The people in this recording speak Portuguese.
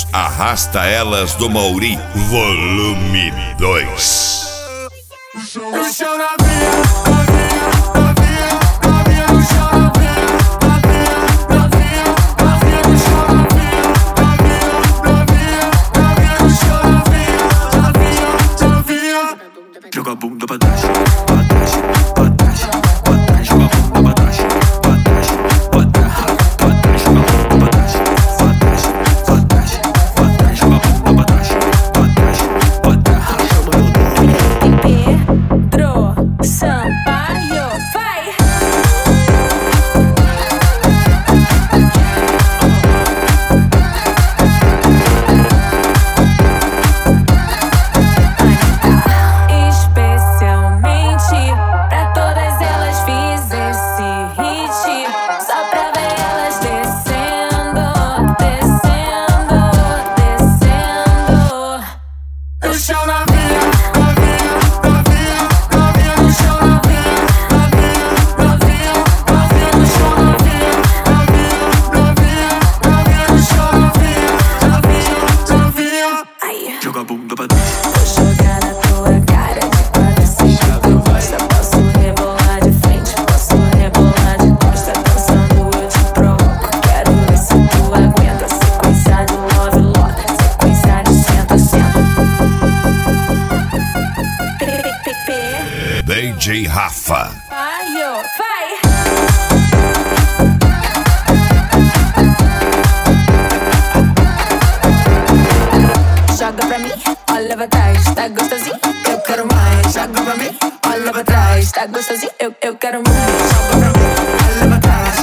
Arrasta Elas do Mauri, volume 2. Joga a bunda pra trás, pra trás, pra trás, pra trás. Joga a bunda pra trás, pra trás, pra trás, pra trás. Joga a bunda pra trás, pra trás, pra trás, pra trás. Joga a bunda pra trás, pra trás, pra trás. Chama meu nome. Pedro Sampaio, vai! Joga a bunda pra trás. Vou jogar na tua cara de quatro assim que tu gosta. Posso rebolar de frente, posso rebolar de costa. Dançando eu te provoco, quero ver se tu aguenta. Sequência de love lock, sequência de senta, senta. DJ Rafa. Vai! Joga pra mim, olha pra trás, tá gostosinho, eu quero mais. Joga pra mim, olha pra trás, tá gostosinho, eu quero mais. Joga pra mim, olha pra trás,